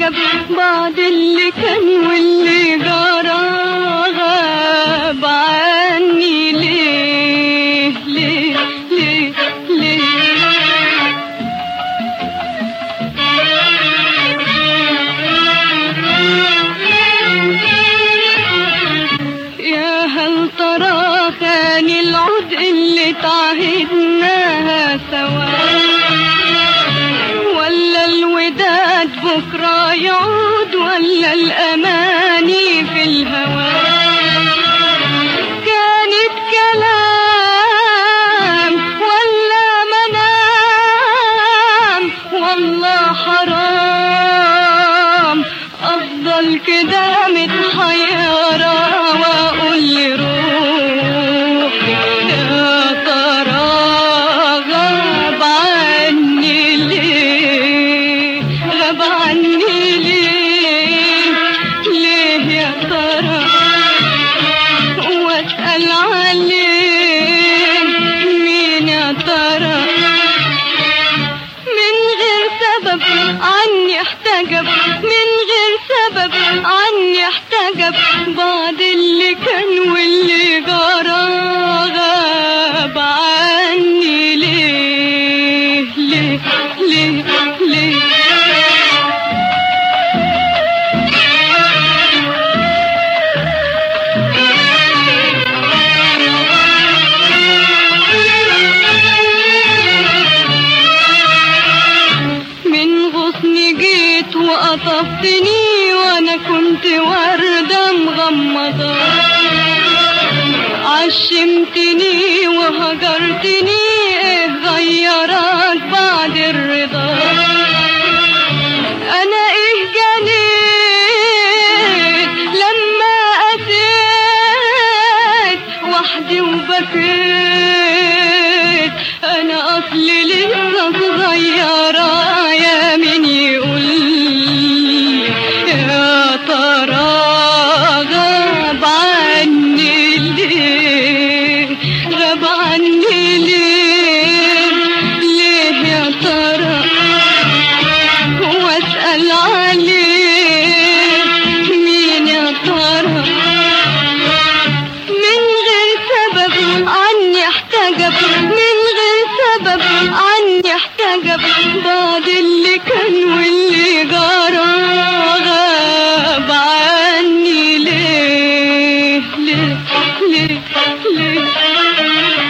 احتجب بعد اللي كان واللي جرى، غاب عني ليه ليه ليه ليه؟ يا هل ترى خان العود اللي تعهدناها سوا، ولا الوداد بكرة يعود، ولا الأماني في الهوى؟ كانت كلام ولا منام؟ والله حرام أفضل كده متحيرة وأقول لروح يا ترى غاب عني ليه، غاب عني ليه ليه يا ترى؟ واسأل عليه مين يا ترى؟ من غير سبب عني احتجب، من غير سبب عني احتجب بعد اللي كان واللي جرى، غاب عني ليه ليه ليه ليه؟ وقطفتني وانا كنت وردة مغمضة، عشمتني وهجرتني، ايه غيرك بعد الرضا؟ انا ايه جنيت لما قسيت وحدي وبكيت؟ انا اصلي لسه صغيرة، يا مين يقول يا ترى غاب عني ليه، غاب عني ليه ليه يا ترى؟ واسأل عليه مين يا ترى؟ من غير سبب عني احتجب، من غير سبب عني احتجب بعد اللي كان واللي جرى، غاب عني ليه ليه ليه ليه؟